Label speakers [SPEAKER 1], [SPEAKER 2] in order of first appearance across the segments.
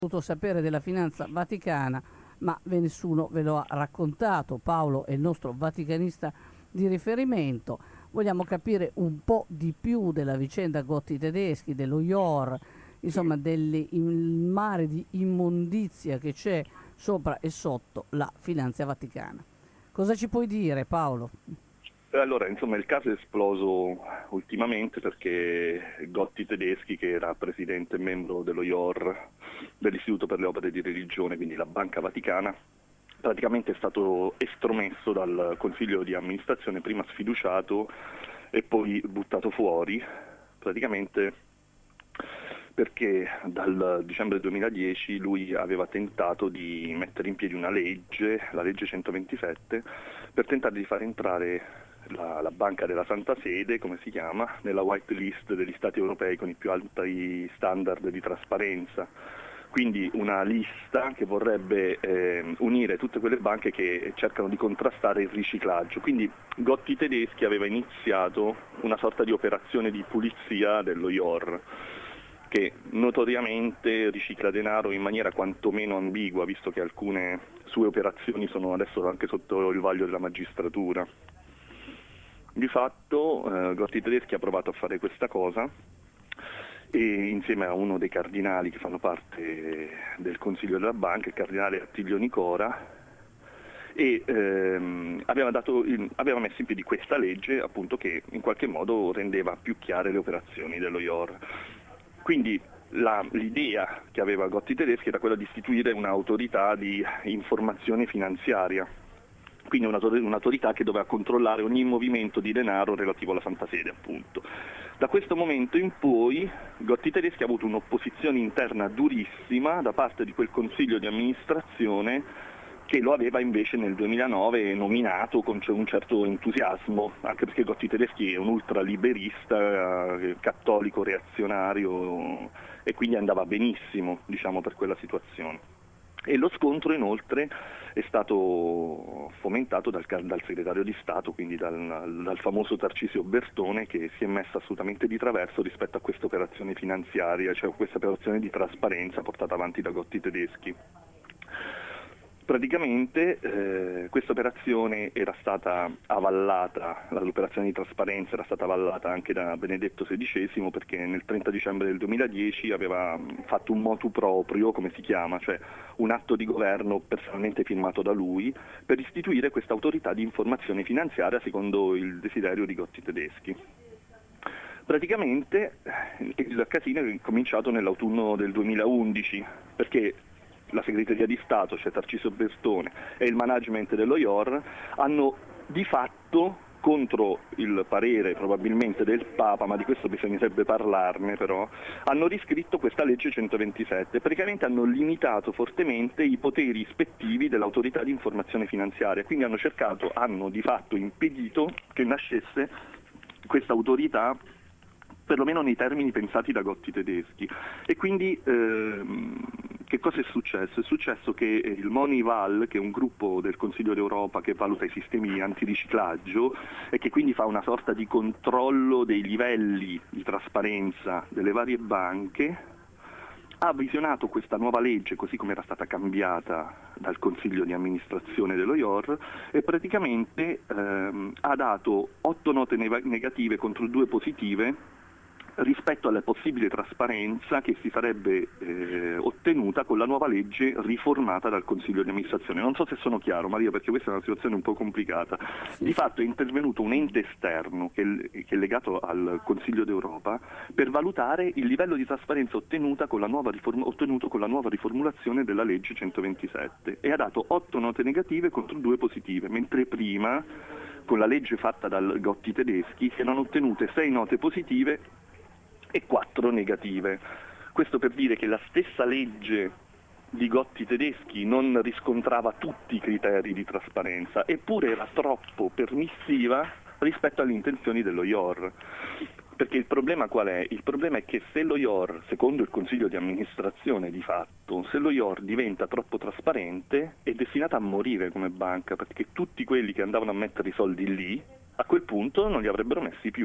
[SPEAKER 1] voluto sapere della finanza vaticana, ma nessuno ve lo ha raccontato. Paolo è il nostro vaticanista di riferimento. Vogliamo capire un po' di più della vicenda Gotti Tedeschi, dello IOR, insomma del mare di immondizia che c'è sopra e sotto la finanza vaticana. Cosa ci puoi dire, Paolo?
[SPEAKER 2] Allora, insomma, il caso è esploso ultimamente perché Gotti Tedeschi, che era presidente e membro dello IOR, dell'Istituto per le Opere di Religione, quindi la Banca Vaticana, praticamente è stato estromesso dal Consiglio di amministrazione, prima sfiduciato e poi buttato fuori, praticamente perché dal dicembre 2010 lui aveva tentato di mettere in piedi una legge, la legge 127, per tentare di far entrare la Banca della Santa Sede, come si chiama, nella white list degli Stati europei con i più alti standard di trasparenza. Quindi una lista che vorrebbe unire tutte quelle banche che cercano di contrastare il riciclaggio. Quindi Gotti Tedeschi aveva iniziato una sorta di operazione di pulizia dello IOR, che notoriamente ricicla denaro in maniera quantomeno ambigua, visto che alcune sue operazioni sono adesso anche sotto il vaglio della magistratura. Di fatto Gotti Tedeschi ha provato a fare questa cosa e insieme a uno dei cardinali che fanno parte del Consiglio della Banca, il cardinale Attilio Nicora, e aveva messo in piedi questa legge, appunto, che in qualche modo rendeva più chiare le operazioni dello IOR. Quindi l'idea che aveva Gotti Tedeschi era quella di istituire un'autorità di informazione finanziaria, quindi un'autorità che doveva controllare ogni movimento di denaro relativo alla Santa Sede, appunto. Da questo momento in poi Gotti Tedeschi ha avuto un'opposizione interna durissima da parte di quel consiglio di amministrazione che lo aveva invece nel 2009 nominato con un certo entusiasmo, anche perché Gotti Tedeschi è un ultraliberista, cattolico reazionario, e quindi andava benissimo, diciamo, per quella situazione. E lo scontro inoltre è stato fomentato dal segretario di Stato, quindi dal famoso Tarcisio Bertone, che si è messo assolutamente di traverso rispetto a questa operazione finanziaria, cioè questa operazione di trasparenza portata avanti da Gotti Tedeschi. Praticamente questa operazione era stata avallata, l'operazione di trasparenza era stata avallata anche da Benedetto XVI, perché nel 30 dicembre del 2010 aveva fatto un motu proprio, come si chiama, cioè un atto di governo personalmente firmato da lui, per istituire questa autorità di informazione finanziaria secondo il desiderio di Gotti Tedeschi. Praticamente il casino è cominciato nell'autunno del 2011, perché la segreteria di Stato, cioè Tarcisio Bertone, e il management dello IOR hanno di fatto, contro il parere probabilmente del Papa, ma di questo bisognerebbe parlarne però, hanno riscritto questa legge 127, praticamente hanno limitato fortemente i poteri ispettivi dell'autorità di informazione finanziaria, quindi hanno di fatto impedito che nascesse questa autorità, perlomeno nei termini pensati da Gotti Tedeschi. E quindi che cosa è successo? È successo che il Monival, che è un gruppo del Consiglio d'Europa che valuta i sistemi antiriciclaggio e che quindi fa una sorta di controllo dei livelli di trasparenza delle varie banche, ha visionato questa nuova legge così come era stata cambiata dal Consiglio di amministrazione dello IOR e praticamente ha dato 8 note negative contro 2 positive rispetto alla possibile trasparenza che si sarebbe ottenuta con la nuova legge riformata dal Consiglio di amministrazione. Non so se sono chiaro, Maria, perché questa è una situazione un po' complicata. Di fatto è intervenuto un ente esterno che è legato al Consiglio d'Europa per valutare il livello di trasparenza ottenuto con la nuova riformulazione della legge 127 e ha dato 8 note negative contro 2 positive, mentre prima, con la legge fatta dal Gotti Tedeschi, si erano ottenute 6 note positive e 4 negative. Questo per dire che la stessa legge di Gotti Tedeschi non riscontrava tutti i criteri di trasparenza, eppure era troppo permissiva rispetto alle intenzioni dello IOR. Perché il problema qual è? Il problema è che se lo IOR, secondo il Consiglio di amministrazione di fatto, se lo IOR diventa troppo trasparente è destinata a morire come banca, perché tutti quelli che andavano a mettere i soldi lì, a quel punto non li avrebbero messi più.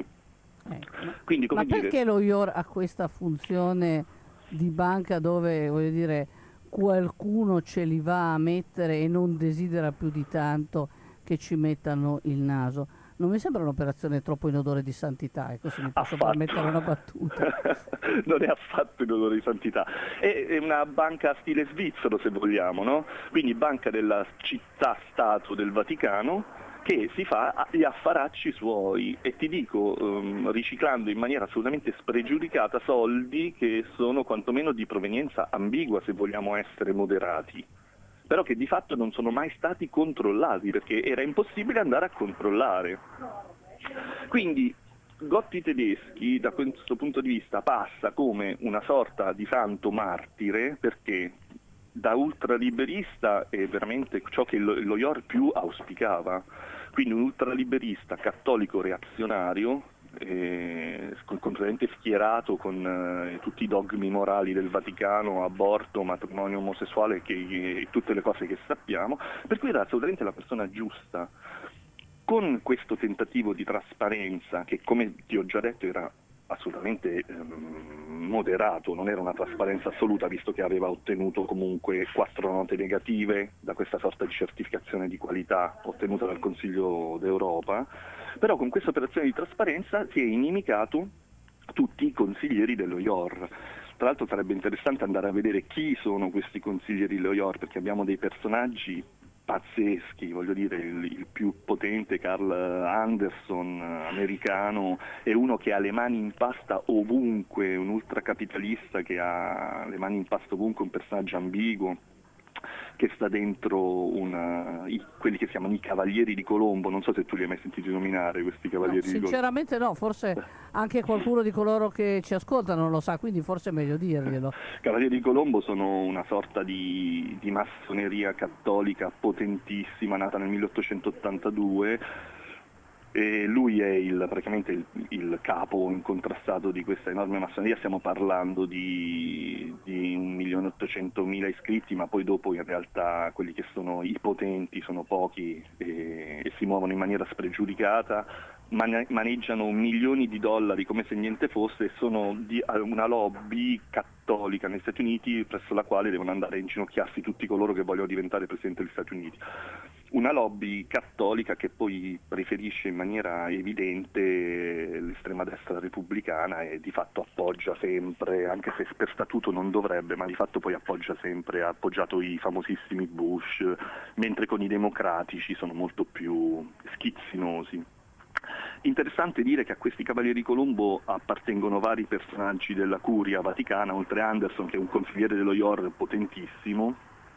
[SPEAKER 2] Quindi,
[SPEAKER 1] ma perché lo IOR ha questa funzione di banca dove, voglio dire, qualcuno ce li va a mettere e non desidera più di tanto che ci mettano il naso. Non mi sembra un'operazione troppo in odore di santità, ecco, se mi posso permettere una battuta.
[SPEAKER 2] Non è affatto in odore di santità, è una banca a stile svizzero, se vogliamo, no? Quindi banca della città-stato del Vaticano, che si fa gli affaracci suoi, e ti dico, riciclando in maniera assolutamente spregiudicata soldi che sono quantomeno di provenienza ambigua, se vogliamo essere moderati, però che di fatto non sono mai stati controllati, perché era impossibile andare a controllare. Quindi Gotti Tedeschi da questo punto di vista passa come una sorta di santo martire, perché da ultraliberista è veramente ciò che lo IOR più auspicava, quindi un ultraliberista cattolico reazionario, completamente schierato con tutti i dogmi morali del Vaticano, aborto, matrimonio omosessuale e tutte le cose che sappiamo, per cui era assolutamente la persona giusta. Con questo tentativo di trasparenza, che come ti ho già detto era assolutamente moderato, non era una trasparenza assoluta, visto che aveva ottenuto comunque 4 note negative da questa sorta di certificazione di qualità ottenuta dal Consiglio d'Europa, però con questa operazione di trasparenza si è inimicato tutti i consiglieri dello IOR. Tra l'altro sarebbe interessante andare a vedere chi sono questi consiglieri dello IOR, perché abbiamo dei personaggi pazzeschi, voglio dire, il più potente Carl Anderson, americano, è uno che ha le mani in pasta ovunque, un ultracapitalista che ha le mani in pasta ovunque, un personaggio ambiguo, che sta dentro quelli che si chiamano i Cavalieri di Colombo. Non so se tu li hai mai sentiti nominare questi Cavalieri di Colombo.
[SPEAKER 1] Sinceramente no, forse anche qualcuno di coloro che ci ascoltano non lo sa, quindi forse è meglio dirglielo.
[SPEAKER 2] Cavalieri di Colombo sono una sorta di massoneria cattolica potentissima, nata nel 1882, e lui è praticamente il capo incontrastato di questa enorme massoneria. Stiamo parlando di 1.800.000 iscritti, ma poi dopo in realtà quelli che sono i potenti sono pochi e si muovono in maniera spregiudicata, maneggiano milioni di dollari come se niente fosse, e sono una lobby cattolica negli Stati Uniti presso la quale devono andare a inginocchiarsi tutti coloro che vogliono diventare presidente degli Stati Uniti. Una lobby cattolica che poi preferisce in maniera evidente l'estrema destra repubblicana e di fatto appoggia sempre, anche se per statuto non dovrebbe, ma di fatto poi appoggia sempre, ha appoggiato i famosissimi Bush, mentre con i democratici sono molto più schizzinosi. Interessante dire che a questi Cavalieri di Colombo appartengono vari personaggi della curia vaticana, oltre a Anderson, che è un consigliere dello IOR potentissimo,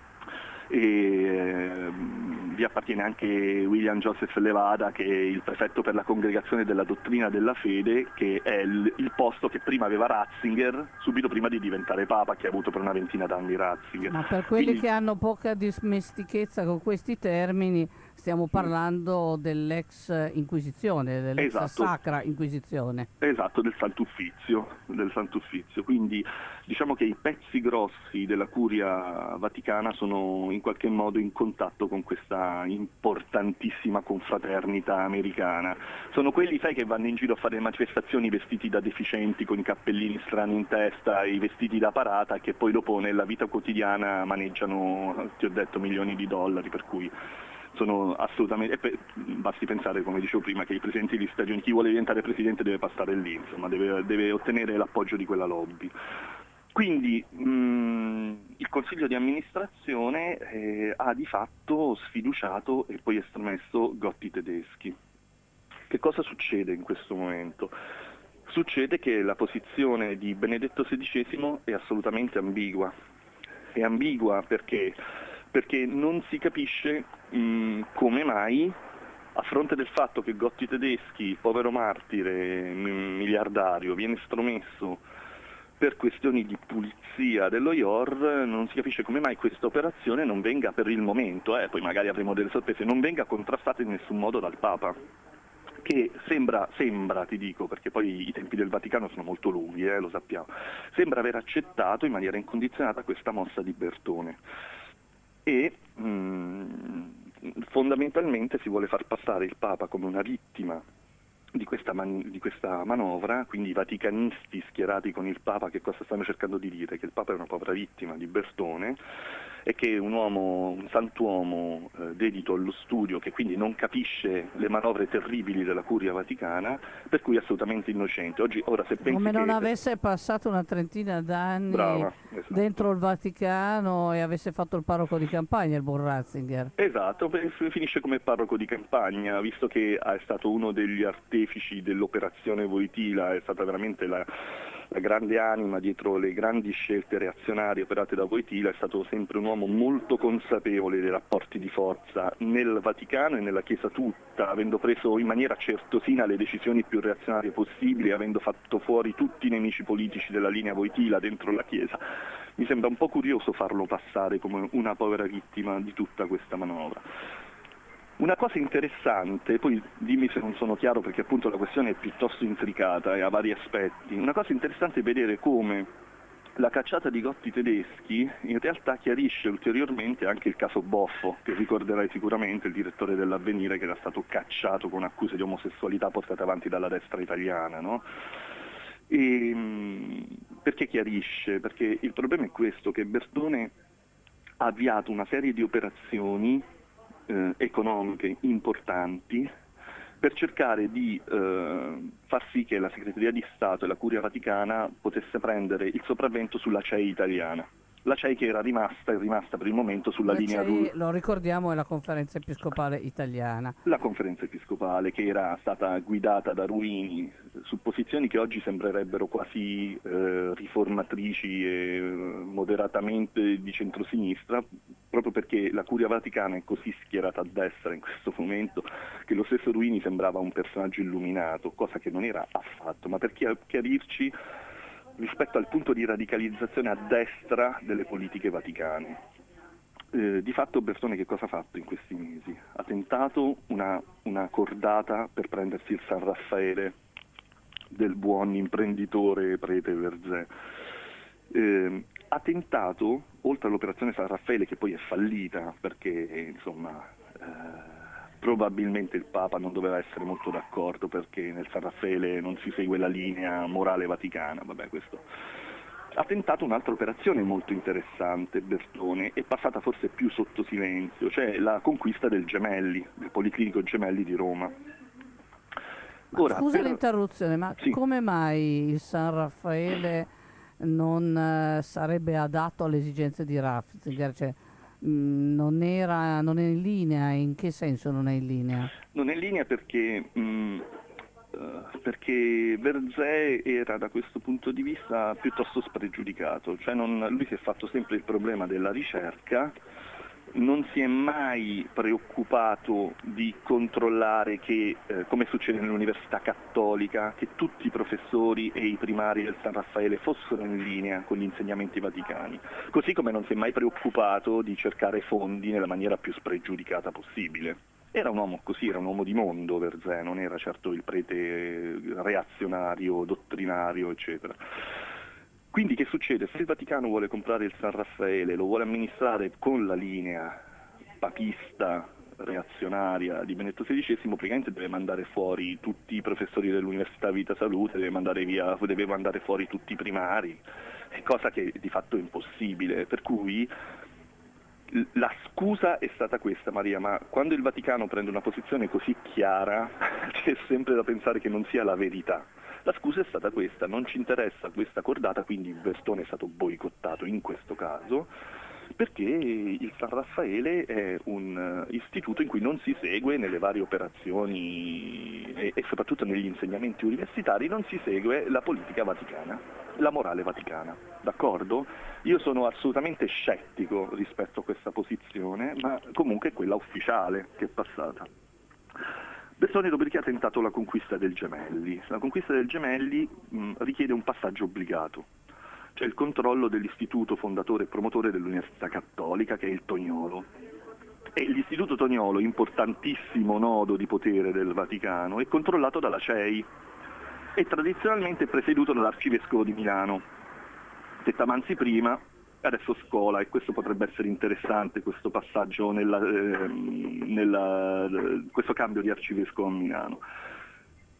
[SPEAKER 2] e vi appartiene anche William Joseph Levada, che è il prefetto per la congregazione della dottrina della fede, che è il posto che prima aveva Ratzinger, subito prima di diventare Papa, che ha avuto per una ventina d'anni Ratzinger.
[SPEAKER 1] Ma per quelli che hanno poca dimestichezza con questi termini, stiamo parlando dell'ex Inquisizione, dell'ex Sacra Inquisizione.
[SPEAKER 2] Esatto, del Sant'Uffizio. Quindi diciamo che i pezzi grossi della curia vaticana sono in qualche modo in contatto con questa importantissima confraternita americana. Sono quelli, sai, che vanno in giro a fare manifestazioni vestiti da deficienti, con i cappellini strani in testa e i vestiti da parata, che poi dopo nella vita quotidiana maneggiano, ti ho detto, milioni di dollari, per cui sono assolutamente, basti pensare, come dicevo prima, che i presidenti degli Stati Uniti, chi vuole diventare presidente deve passare lì, insomma, deve ottenere l'appoggio di quella lobby. Quindi il consiglio di amministrazione ha di fatto sfiduciato e poi estromesso Gotti Tedeschi. Che cosa succede in questo momento? Succede che la posizione di Benedetto XVI è assolutamente ambigua. È ambigua perché non si capisce come mai, a fronte del fatto che Gotti Tedeschi, povero martire miliardario, viene estromesso per questioni di pulizia dello IOR, non si capisce come mai questa operazione non venga, per il momento, poi magari avremo delle sorprese, non venga contrastata in nessun modo dal Papa, che sembra, ti dico, perché poi i tempi del Vaticano sono molto lunghi, lo sappiamo, sembra aver accettato in maniera incondizionata questa mossa di Bertone. E fondamentalmente si vuole far passare il Papa come una vittima di questa manovra, quindi i vaticanisti schierati con il Papa, che cosa stanno cercando di dire? Che il Papa è una povera vittima di Bertone e che è un santuomo dedito allo studio, che quindi non capisce le manovre terribili della Curia Vaticana, per cui è assolutamente innocente. Ora, se pensi
[SPEAKER 1] Come non
[SPEAKER 2] che...
[SPEAKER 1] avesse passato una trentina d'anni
[SPEAKER 2] Brava, esatto.
[SPEAKER 1] dentro il Vaticano e avesse fatto il parroco di campagna, il buon Ratzinger.
[SPEAKER 2] Esatto, finisce come parroco di campagna, visto che è stato uno degli artefici dell'operazione Wojtyła, è stata veramente la grande anima dietro le grandi scelte reazionarie operate da Wojtyła, è stato sempre un uomo molto consapevole dei rapporti di forza nel Vaticano e nella Chiesa tutta, avendo preso in maniera certosina le decisioni più reazionarie possibili, avendo fatto fuori tutti i nemici politici della linea Wojtyła dentro la Chiesa. Mi sembra un po' curioso farlo passare come una povera vittima di tutta questa manovra. Una cosa interessante, poi dimmi se non sono chiaro perché appunto la questione è piuttosto intricata e ha vari aspetti, una cosa interessante è vedere come la cacciata di Gotti tedeschi in realtà chiarisce ulteriormente anche il caso Boffo, che ricorderai sicuramente, il direttore dell'Avvenire che era stato cacciato con accuse di omosessualità portate avanti dalla destra italiana, no? Perché chiarisce? Perché il problema è questo, che Bertone ha avviato una serie di operazioni economiche importanti per cercare di far sì che la Segreteria di Stato e la Curia Vaticana potesse prendere il sopravvento sulla CEI italiana. La CEI che era rimasta per il momento sulla linea
[SPEAKER 1] CEI, lo ricordiamo, è la Conferenza Episcopale Italiana.
[SPEAKER 2] La Conferenza Episcopale, che era stata guidata da Ruini su posizioni che oggi sembrerebbero quasi riformatrici e moderatamente di centrosinistra, proprio perché la Curia Vaticana è così schierata a destra in questo momento che lo stesso Ruini sembrava un personaggio illuminato, cosa che non era affatto, ma per chiarirci rispetto al punto di radicalizzazione a destra delle politiche vaticane. Di fatto Bertone che cosa ha fatto in questi mesi? Ha tentato una cordata per prendersi il San Raffaele del buon imprenditore prete Verzé. Ha tentato, oltre all'operazione San Raffaele che poi è fallita perché probabilmente il Papa non doveva essere molto d'accordo perché nel San Raffaele non si segue la linea morale vaticana, questo. Ha tentato un'altra operazione molto interessante, Bertone, è passata forse più sotto silenzio, cioè la conquista del Gemelli, del Policlinico Gemelli di Roma.
[SPEAKER 1] Scusa l'interruzione, ma
[SPEAKER 2] sì.
[SPEAKER 1] Come mai il San Raffaele non sarebbe adatto alle esigenze di Ratzinger? Cioè, non è in linea? In che senso non è in linea?
[SPEAKER 2] Non è in linea perché Verzé era da questo punto di vista piuttosto spregiudicato, cioè lui si è fatto sempre il problema della ricerca, non si è mai preoccupato di controllare che, come succede nell'Università Cattolica, che tutti i professori e i primari del San Raffaele fossero in linea con gli insegnamenti vaticani, così come non si è mai preoccupato di cercare fondi nella maniera più spregiudicata possibile. Era un uomo così, era un uomo di mondo Verzé, non era certo il prete reazionario, dottrinario, eccetera. Quindi che succede? Se il Vaticano vuole comprare il San Raffaele, lo vuole amministrare con la linea papista reazionaria di Benedetto XVI, praticamente deve mandare fuori tutti i professori dell'Università Vita Salute, deve mandare fuori tutti i primari, cosa che di fatto è impossibile, per cui la scusa è stata questa, Maria, ma quando il Vaticano prende una posizione così chiara c'è sempre da pensare che non sia la verità. La scusa è stata questa, non ci interessa questa cordata, quindi Bertone è stato boicottato in questo caso, perché il San Raffaele è un istituto in cui non si segue nelle varie operazioni e soprattutto negli insegnamenti universitari non si segue la politica vaticana, la morale vaticana, d'accordo? Io sono assolutamente scettico rispetto a questa posizione, ma comunque è quella ufficiale che è passata. Bertone dopodiché ha tentato la conquista del Gemelli. La conquista del Gemelli richiede un passaggio obbligato, cioè il controllo dell'istituto fondatore e promotore dell'Università Cattolica, che è il Toniolo. E l'istituto Toniolo, importantissimo nodo di potere del Vaticano, è controllato dalla CEI e tradizionalmente è presieduto dall'Arcivescovo di Milano, Tettamanzi prima, adesso Scola, e questo potrebbe essere interessante, questo passaggio questo cambio di arcivescovo a Milano.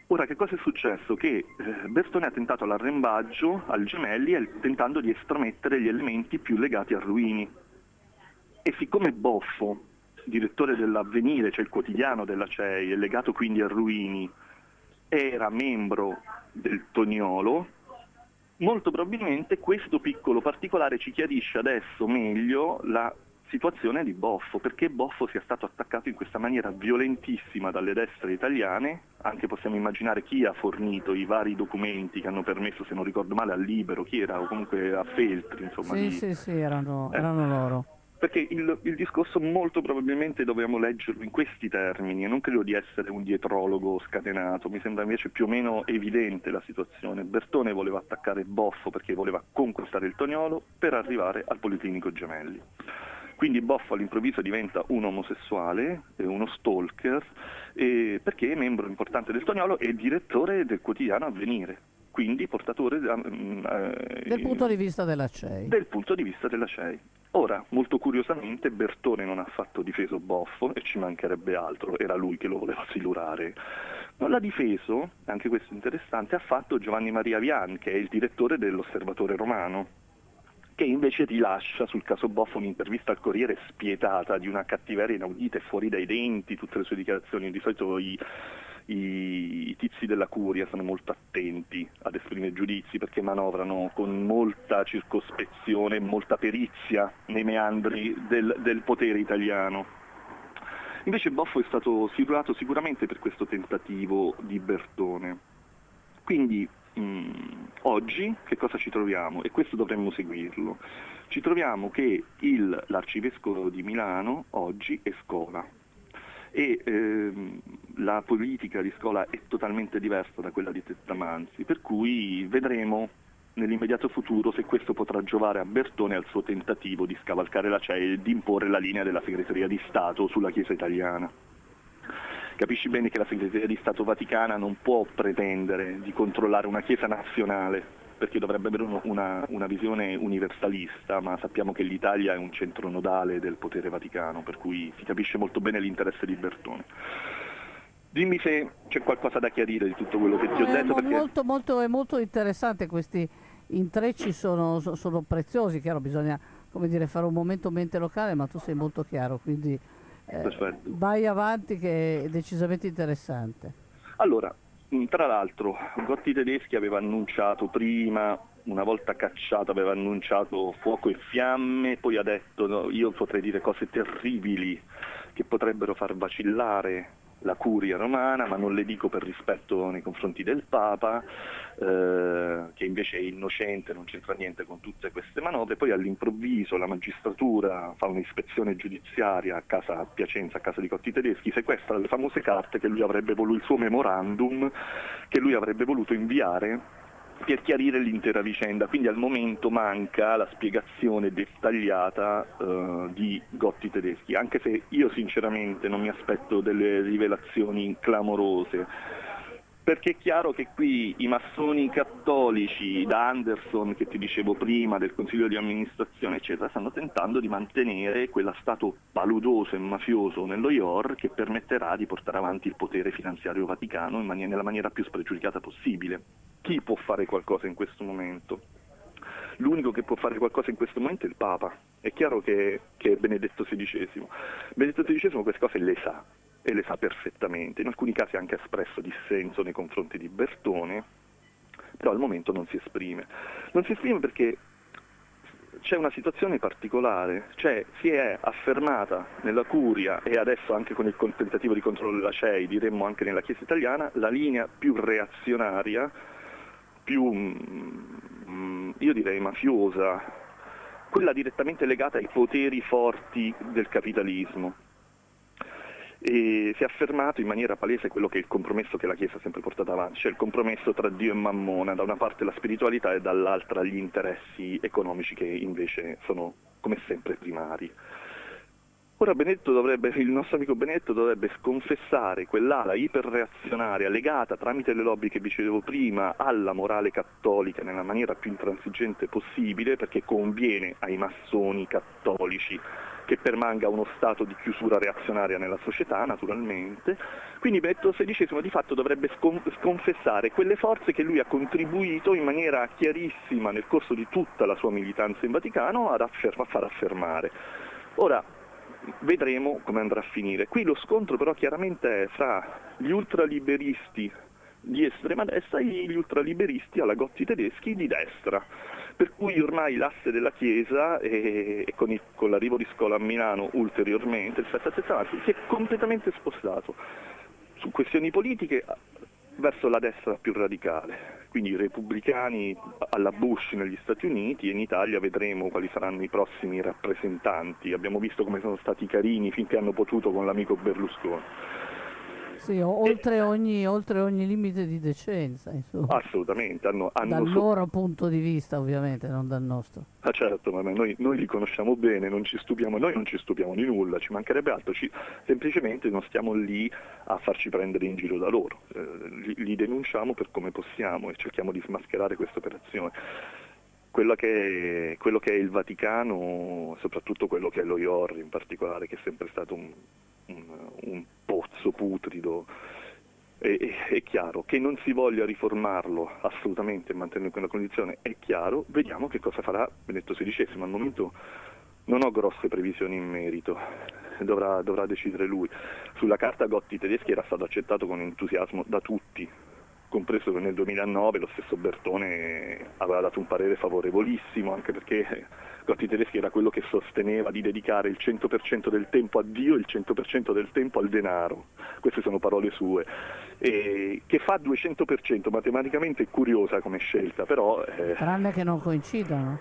[SPEAKER 2] Ora, che cosa è successo? Che Bertone ha tentato l'arrembaggio al Gemelli tentando di estromettere gli elementi più legati a Ruini. E siccome Boffo, direttore dell'Avvenire, cioè il quotidiano della CEI, è legato quindi a Ruini, era membro del Toniolo, molto probabilmente questo piccolo particolare ci chiarisce adesso meglio la situazione di Boffo, perché Boffo sia stato attaccato in questa maniera violentissima dalle destre italiane. Anche possiamo immaginare chi ha fornito i vari documenti che hanno permesso, se non ricordo male, al Libero, chi era, o comunque a Feltri, insomma.
[SPEAKER 1] Sì, erano loro.
[SPEAKER 2] Perché il discorso molto probabilmente dobbiamo leggerlo in questi termini, e non credo di essere un dietrologo scatenato, mi sembra invece più o meno evidente la situazione. Bertone voleva attaccare Boffo perché voleva conquistare il Toniolo per arrivare al Politecnico Gemelli. Quindi Boffo all'improvviso diventa un omosessuale, uno stalker, perché è membro importante del Toniolo e direttore del quotidiano Avvenire, quindi portatore
[SPEAKER 1] del punto di vista della CEI.
[SPEAKER 2] Del punto di vista della CEI. Ora, molto curiosamente, Bertone non ha affatto difeso Boffo, e ci mancherebbe altro, era lui che lo voleva silurare. Non l'ha difeso, anche questo è interessante, ha fatto Giovanni Maria Vian, che è il direttore dell'Osservatore Romano, che invece rilascia sul caso Boffo un'intervista al Corriere spietata, di una cattiveria inaudita e fuori dai denti, tutte le sue dichiarazioni. Di solito i tizi della curia sono molto attenti ad esprimere giudizi perché manovrano con molta circospezione e molta perizia nei meandri del potere italiano. Invece Boffo è stato silurato sicuramente per questo tentativo di Bertone. Quindi oggi che cosa ci troviamo? E questo dovremmo seguirlo. Ci troviamo che l'arcivescovo di Milano oggi è Scola, e la politica di Scola è totalmente diversa da quella di Tettamanzi, per cui vedremo nell'immediato futuro se questo potrà giovare a Bertone al suo tentativo di scavalcare la CEI e di imporre la linea della Segreteria di Stato sulla Chiesa italiana. Capisci bene che la Segreteria di Stato Vaticana non può pretendere di controllare una Chiesa nazionale, perché dovrebbe avere una visione universalista, ma sappiamo che l'Italia è un centro nodale del potere vaticano, per cui si capisce molto bene l'interesse di Bertone. Dimmi se c'è qualcosa da chiarire di tutto quello che ti ho detto.
[SPEAKER 1] Perché... È molto interessante, questi intrecci sono preziosi. Chiaro, bisogna fare un momento mente locale, ma tu sei molto chiaro, quindi vai avanti, che è decisamente interessante.
[SPEAKER 2] Allora, tra l'altro Gotti Tedeschi aveva annunciato prima, una volta cacciato, aveva annunciato fuoco e fiamme, poi ha detto no, io potrei dire cose terribili che potrebbero far vacillare la curia romana, ma non le dico per rispetto nei confronti del Papa, che invece è innocente, non c'entra niente con tutte queste manovre. Poi all'improvviso la magistratura fa un'ispezione giudiziaria a Piacenza, a casa di Gotti Tedeschi, sequestra le famose carte che lui avrebbe voluto, il suo memorandum che lui avrebbe voluto inviare per chiarire l'intera vicenda. Quindi al momento manca la spiegazione dettagliata di Gotti Tedeschi, anche se io sinceramente non mi aspetto delle rivelazioni clamorose, perché è chiaro che qui i massoni cattolici, da Anderson che ti dicevo prima, del Consiglio di amministrazione eccetera, stanno tentando di mantenere quello stato paludoso e mafioso nello IOR che permetterà di portare avanti il potere finanziario vaticano nella maniera più spregiudicata possibile. Chi può fare qualcosa in questo momento? L'unico che può fare qualcosa in questo momento è il Papa. È chiaro che è Benedetto XVI. Benedetto XVI queste cose le sa, e le sa perfettamente. In alcuni casi ha anche espresso dissenso nei confronti di Bertone, però al momento non si esprime. Non si esprime perché c'è una situazione particolare, cioè si è affermata nella curia e adesso anche con il tentativo di controllo della CEI, diremmo anche nella Chiesa italiana, la linea più reazionaria, più, io direi mafiosa, quella direttamente legata ai poteri forti del capitalismo. E si è affermato in maniera palese quello che è il compromesso che la Chiesa ha sempre portato avanti, cioè il compromesso tra Dio e Mammona, da una parte la spiritualità e dall'altra gli interessi economici che invece sono come sempre primari. Ora il nostro amico Benedetto dovrebbe sconfessare quell'ala iperreazionaria legata tramite le lobby che vi dicevo prima alla morale cattolica nella maniera più intransigente possibile, perché conviene ai massoni cattolici che permanga uno stato di chiusura reazionaria nella società, naturalmente. Quindi Benedetto XVI di fatto dovrebbe sconfessare quelle forze che lui ha contribuito in maniera chiarissima nel corso di tutta la sua militanza in Vaticano a far affermare. Ora, vedremo come andrà a finire. Qui lo scontro però chiaramente è fra gli ultraliberisti di estrema destra e gli ultraliberisti alla Gotti tedeschi di destra, per cui ormai l'asse della Chiesa e con l'arrivo di Scola a Milano ulteriormente rispetto a Tezzanazzi si è completamente spostato su questioni politiche verso la destra più radicale, quindi i repubblicani alla Bush negli Stati Uniti, e in Italia vedremo quali saranno i prossimi rappresentanti. Abbiamo visto come sono stati carini finché hanno potuto con l'amico Berlusconi.
[SPEAKER 1] Sì, oltre ogni limite di decenza, insomma.
[SPEAKER 2] Assolutamente.
[SPEAKER 1] Dal loro punto di vista, ovviamente, non dal nostro.
[SPEAKER 2] Ah certo, ma noi li conosciamo bene, noi non ci stupiamo di nulla, ci mancherebbe altro, semplicemente non stiamo lì a farci prendere in giro da loro, li denunciamo per come possiamo e cerchiamo di smascherare questa operazione. Quello che è il Vaticano, soprattutto quello che è lo IOR in particolare, che è sempre stato un pozzo putrido, è chiaro che non si voglia riformarlo assolutamente e mantenere quella condizione, è chiaro. Vediamo che cosa farà Benedetto XVI. Al momento non ho grosse previsioni in merito, dovrà decidere lui. Sulla carta Gotti tedeschi era stato accettato con entusiasmo da tutti, compreso che nel 2009 lo stesso Bertone aveva dato un parere favorevolissimo, anche perché Gotti tedeschi era quello che sosteneva di dedicare il 100% del tempo a Dio e il 100% del tempo al denaro. Queste sono parole sue, che fa 200%, matematicamente è curiosa come scelta, però...
[SPEAKER 1] Tranne che non coincidono.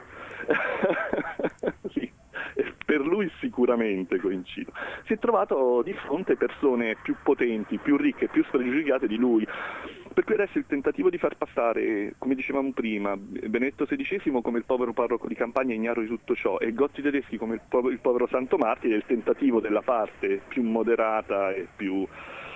[SPEAKER 2] Sì, per lui sicuramente coincido. Si è trovato di fronte persone più potenti, più ricche, più spregiudicate di lui, per cui adesso il tentativo di far passare, come dicevamo prima, Benedetto XVI come il povero parroco di campagna ignaro di tutto ciò e Gotti tedeschi come il povero santo martire, è il tentativo della parte più moderata e più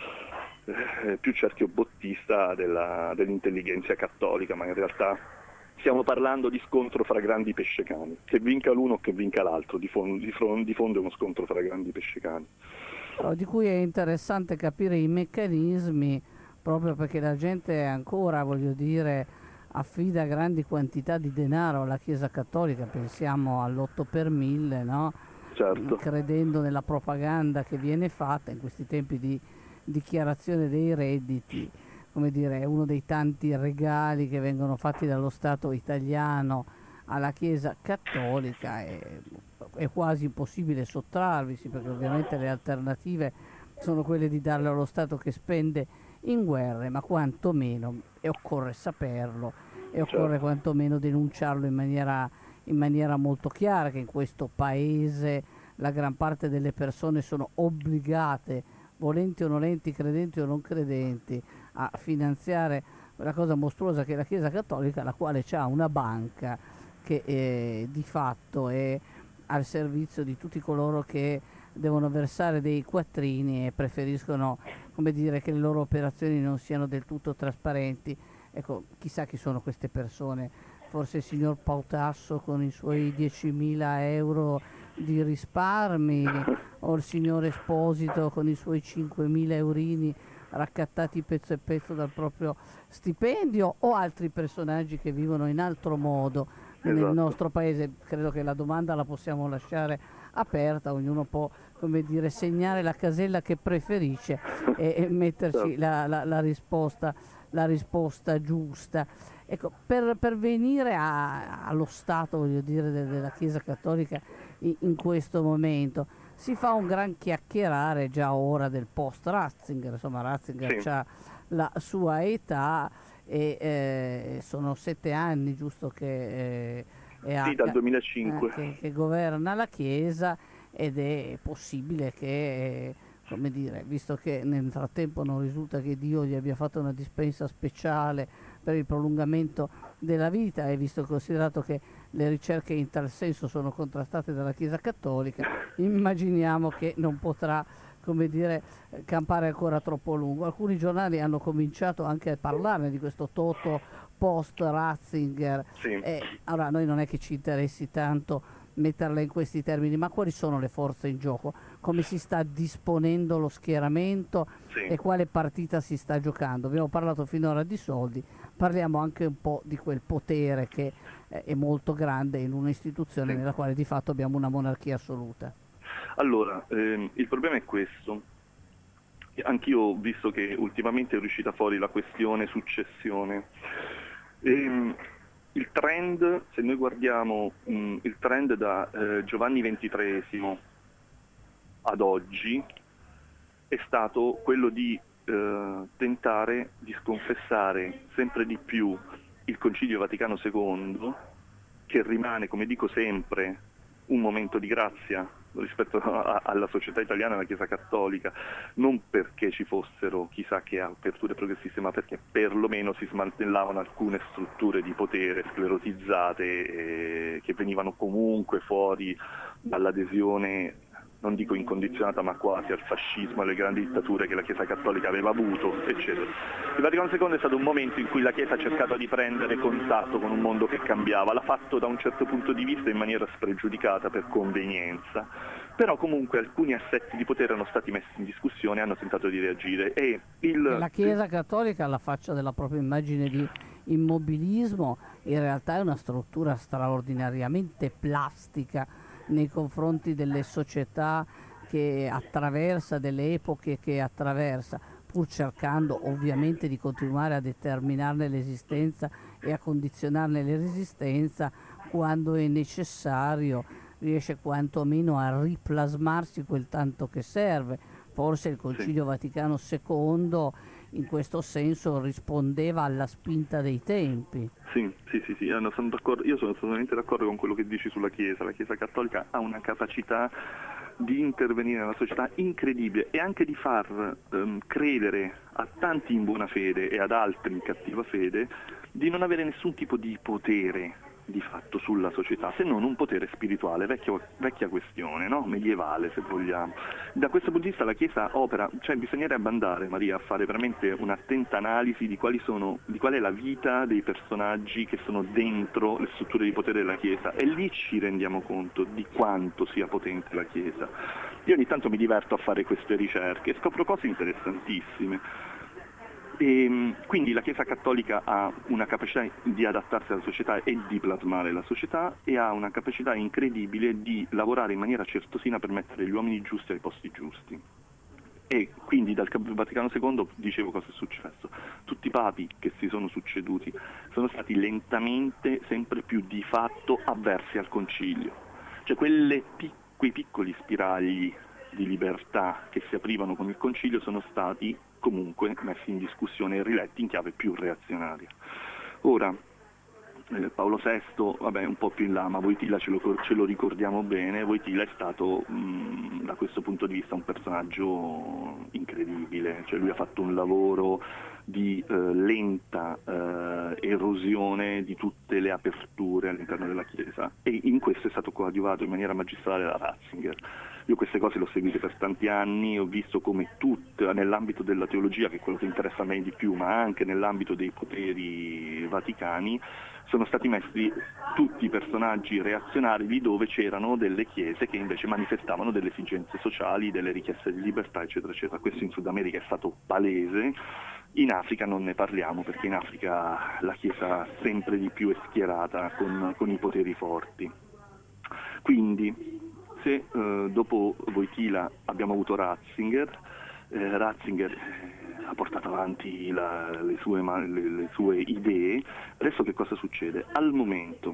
[SPEAKER 2] cerchiobottista dell'intelligenza cattolica, ma in realtà stiamo parlando di scontro fra grandi pescecani, che vinca l'uno o che vinca l'altro, di fondo è uno scontro fra grandi pescecani.
[SPEAKER 1] Di cui è interessante capire i meccanismi, proprio perché la gente ancora, voglio dire, affida grandi quantità di denaro alla Chiesa Cattolica, pensiamo all'8 per 1000, no?
[SPEAKER 2] Certo.
[SPEAKER 1] Credendo nella propaganda che viene fatta in questi tempi di dichiarazione dei redditi. Come dire, è uno dei tanti regali che vengono fatti dallo Stato italiano alla Chiesa Cattolica, è quasi impossibile sottrarvisi, perché ovviamente le alternative sono quelle di darle allo Stato che spende in guerre, ma quantomeno, e occorre saperlo, e occorre quantomeno denunciarlo in maniera molto chiara, che in questo paese la gran parte delle persone sono obbligate, volenti o nolenti, credenti o non credenti, a finanziare quella cosa mostruosa che è la Chiesa Cattolica, la quale ha una banca che di fatto è al servizio di tutti coloro che devono versare dei quattrini e preferiscono, come dire, che le loro operazioni non siano del tutto trasparenti. Ecco, chissà chi sono queste persone, forse il signor Pautasso con i suoi 10.000 euro di risparmi, o il signor Esposito con i suoi 5.000 eurini raccattati pezzo e pezzo dal proprio stipendio, o altri personaggi che vivono in altro modo nel nostro paese. Credo che la domanda la possiamo lasciare aperta, ognuno può, come dire, segnare la casella che preferisce e metterci la risposta giusta. Ecco, per venire allo stato, voglio dire, della Chiesa Cattolica in questo momento, si fa un gran chiacchierare già ora del post Ratzinger. Insomma, Ratzinger ha la sua età e sono 7 anni, giusto, che
[SPEAKER 2] dal 2005
[SPEAKER 1] che governa la Chiesa, ed è possibile che, come dire, visto che nel frattempo non risulta che Dio gli abbia fatto una dispensa speciale per il prolungamento della vita, e visto considerato che le ricerche in tal senso sono contrastate dalla Chiesa Cattolica, immaginiamo che non potrà, come dire, campare ancora troppo a lungo. Alcuni giornali hanno cominciato anche a parlarne di questo toto post Ratzinger. Allora, noi non è che ci interessi tanto metterla in questi termini, ma quali sono le forze in gioco? Come si sta disponendo lo schieramento e quale partita si sta giocando? Abbiamo parlato finora di soldi, parliamo anche un po' di quel potere che è molto grande in un'istituzione nella quale di fatto abbiamo una monarchia assoluta.
[SPEAKER 2] Allora, il problema è questo. Anch'io ho visto che ultimamente è uscita fuori la questione successione. Il trend, se noi guardiamo il trend da Giovanni XXIII ad oggi, è stato quello di tentare di sconfessare sempre di più il Concilio Vaticano II, che rimane, come dico sempre, un momento di grazia rispetto alla società italiana e alla Chiesa Cattolica, non perché ci fossero chissà che aperture progressiste, ma perché perlomeno si smantellavano alcune strutture di potere sclerotizzate che venivano comunque fuori dall'adesione, non dico incondizionata, ma quasi al fascismo, alle grandi dittature che la Chiesa Cattolica aveva avuto, eccetera. Il Vaticano II è stato un momento in cui la Chiesa ha cercato di prendere contatto con un mondo che cambiava, l'ha fatto da un certo punto di vista in maniera spregiudicata per convenienza, però comunque alcuni assetti di potere erano stati messi in discussione e hanno tentato di reagire.
[SPEAKER 1] La Chiesa Cattolica, alla faccia della propria immagine di immobilismo, in realtà è una struttura straordinariamente plastica nei confronti delle società che attraversa, delle epoche che attraversa, pur cercando ovviamente di continuare a determinarne l'esistenza e a condizionarne l'esistenza quando è necessario, riesce quantomeno a riplasmarsi quel tanto che serve. Forse il Concilio Vaticano II in questo senso rispondeva alla spinta dei tempi.
[SPEAKER 2] Sì, sono d'accordo. Io sono assolutamente d'accordo con quello che dici sulla Chiesa. La Chiesa Cattolica ha una capacità di intervenire nella società incredibile e anche di far credere a tanti in buona fede e ad altri in cattiva fede di non avere nessun tipo di potere di fatto sulla società, se non un potere spirituale, vecchia questione, no? Medievale se vogliamo. Da questo punto di vista la Chiesa opera, cioè bisognerebbe andare, Maria, a fare veramente un'attenta analisi di qual è la vita dei personaggi che sono dentro le strutture di potere della Chiesa, e lì ci rendiamo conto di quanto sia potente la Chiesa. Io ogni tanto mi diverto a fare queste ricerche e scopro cose interessantissime. E quindi la Chiesa Cattolica ha una capacità di adattarsi alla società e di plasmare la società, e ha una capacità incredibile di lavorare in maniera certosina per mettere gli uomini giusti ai posti giusti. E quindi dal Vaticano II, dicevo, cosa è successo? Tutti i papi che si sono succeduti sono stati lentamente, sempre più di fatto, avversi al concilio. Cioè quei piccoli spiragli di libertà che si aprivano con il concilio sono stati comunque messi in discussione e riletti in chiave più reazionaria. Ora, Paolo VI, vabbè, un po' più in là, ma Wojtyla ce lo ricordiamo bene. Wojtyla è stato da questo punto di vista un personaggio incredibile, cioè lui ha fatto un lavoro di lenta erosione di tutte le aperture all'interno della Chiesa, e in questo è stato coadiuvato in maniera magistrale da Ratzinger. Io queste cose le ho seguite per tanti anni, ho visto come nell'ambito della teologia, che è quello che interessa a me di più, ma anche nell'ambito dei poteri vaticani, sono stati messi tutti i personaggi reazionari lì dove c'erano delle chiese che invece manifestavano delle esigenze sociali, delle richieste di libertà, eccetera, eccetera. Questo in Sud America è stato palese. In Africa non ne parliamo, perché in Africa la Chiesa sempre di più è schierata con i poteri forti. Quindi, se dopo Wojtyla abbiamo avuto Ratzinger ha portato avanti le sue idee, adesso che cosa succede? Al momento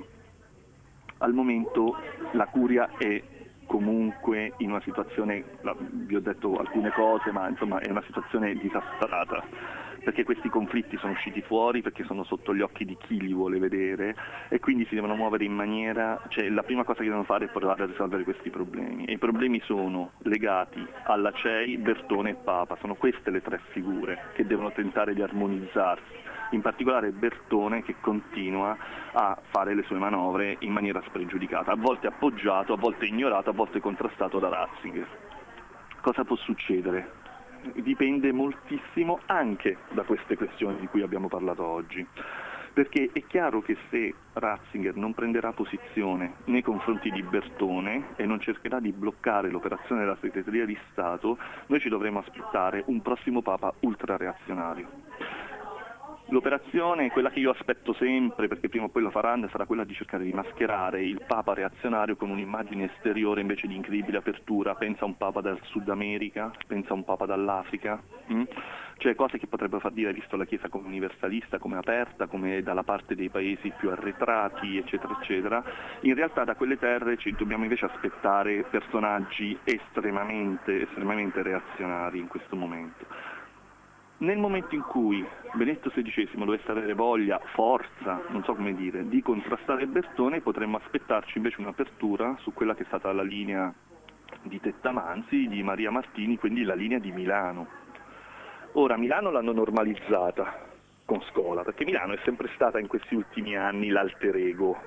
[SPEAKER 2] la Curia è comunque in una situazione, vi ho detto alcune cose, ma insomma è una situazione disastrata, perché questi conflitti sono usciti fuori, perché sono sotto gli occhi di chi li vuole vedere, e quindi si devono muovere in maniera, cioè la prima cosa che devono fare è provare a risolvere questi problemi, e i problemi sono legati alla CEI, Bertone e Papa. Sono queste le tre figure che devono tentare di armonizzarsi, in particolare Bertone, che continua a fare le sue manovre in maniera spregiudicata, a volte appoggiato, a volte ignorato, a volte contrastato da Ratzinger. Cosa può succedere? Dipende moltissimo anche da queste questioni di cui abbiamo parlato oggi. perché è chiaro che se Ratzinger non prenderà posizione nei confronti di Bertone e non cercherà di bloccare l'operazione della Segreteria di Stato, noi ci dovremo aspettare un prossimo Papa ultrareazionario. L'operazione, quella che io aspetto sempre, perché prima o poi lo faranno, sarà quella di cercare di mascherare il Papa reazionario con un'immagine esteriore invece di incredibile apertura. Pensa a un Papa dal Sud America, pensa a un Papa dall'Africa, cioè cose che potrebbero far dire, visto la Chiesa come universalista, come aperta, come dalla parte dei paesi più arretrati, eccetera, eccetera. In realtà da quelle terre ci dobbiamo invece aspettare personaggi estremamente reazionari in questo momento. Nel momento in cui Benedetto XVI dovesse avere voglia, forza, non so come dire, di contrastare Bertone, potremmo aspettarci invece un'apertura su quella che è stata la linea di Tettamanzi, di Maria Martini, quindi la linea di Milano. Ora, Milano l'hanno normalizzata con Scola, perché Milano è sempre stata in questi ultimi anni l'alter ego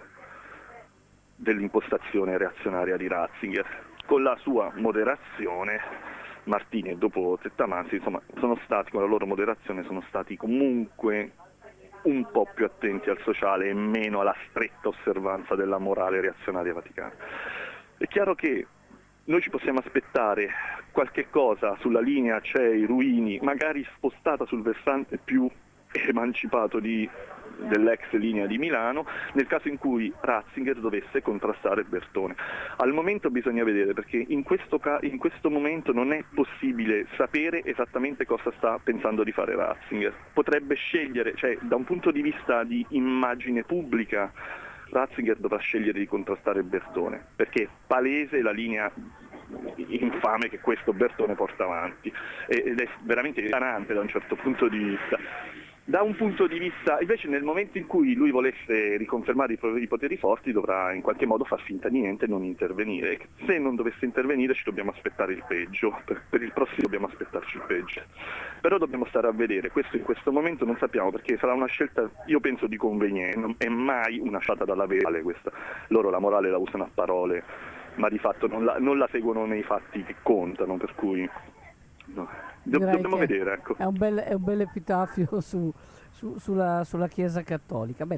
[SPEAKER 2] dell'impostazione reazionaria di Ratzinger. Con la sua moderazione Martini e dopo Tettamanzi, insomma, sono stati, con la loro moderazione, sono stati comunque un po' più attenti al sociale e meno alla stretta osservanza della morale reazionaria vaticana. È chiaro che noi ci possiamo aspettare qualche cosa sulla linea Cei, Ruini, magari spostata sul versante più emancipato dell'ex linea di Milano, nel caso in cui Ratzinger dovesse contrastare Bertone. Al momento bisogna vedere, perché in questo momento non è possibile sapere esattamente cosa sta pensando di fare Ratzinger. Potrebbe scegliere, cioè da un punto di vista di immagine pubblica, Ratzinger dovrà scegliere di contrastare Bertone, perché è palese la linea infame che questo Bertone porta avanti, ed è veramente istanante da un certo punto di vista. Da un punto di vista, invece, nel momento in cui lui volesse riconfermare i poteri forti, dovrà in qualche modo far finta di niente e non intervenire. Se non dovesse intervenire ci dobbiamo aspettare il peggio, per il prossimo dobbiamo aspettarci il peggio. Però dobbiamo stare a vedere, questo in questo momento non sappiamo, perché sarà una scelta, io penso, di convenienza, non è mai una scelta dalla morale questa. Loro la morale la usano a parole, ma di fatto non la seguono nei fatti che contano, per cui dobbiamo vedere, ecco.
[SPEAKER 1] È un bel epitafio sulla Chiesa cattolica. Beh,